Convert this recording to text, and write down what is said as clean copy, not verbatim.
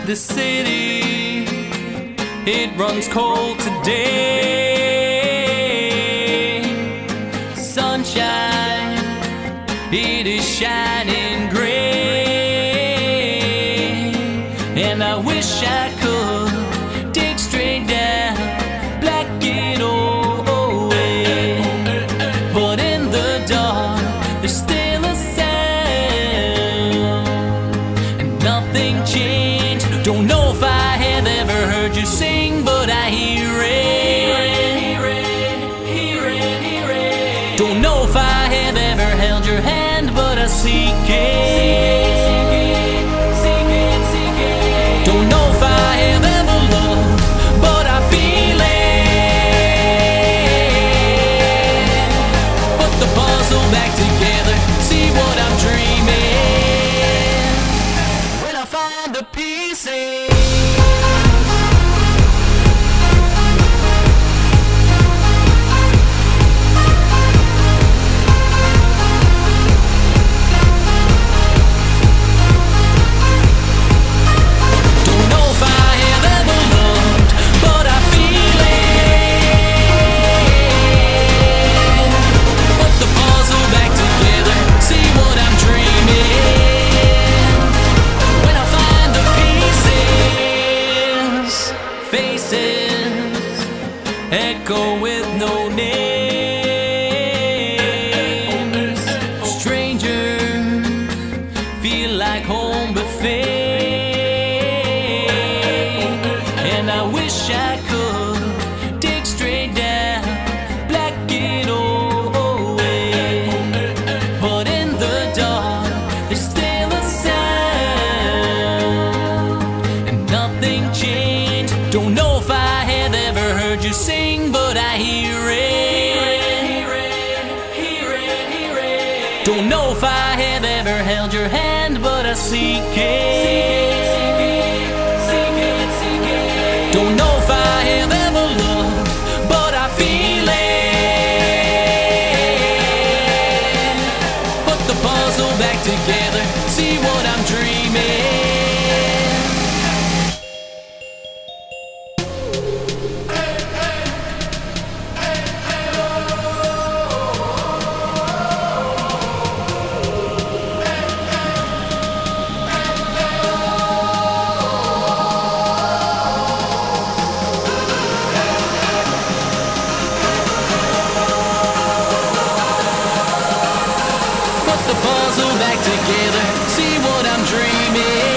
the city, it runs cold today. Sunshine, it is shining gray, and I wish I could dig straight down, black it all away. But in the dark, there's still a sound, and nothing changed. Don't know if I have ever heard you sing, but I hear it. Don't know if I have ever held your hand, but I seek it. Don't know if I have ever loved, but I feel it. Put the puzzle back together, see what I'm dreaming. When I find the pieces, echo with no names. Strangers feel like home buffet, and I wish I could dig straight down, black it all away. But in the dark, there's still a sound, and nothing changed. Don't know if I have ever heard you sing, but I hear it. Don't know if I have ever held your hand, but I seek it. Don't know if I have ever loved, but I feel it. Put the puzzle back together, see what I'm dreaming. The puzzle back together, see what I'm dreaming.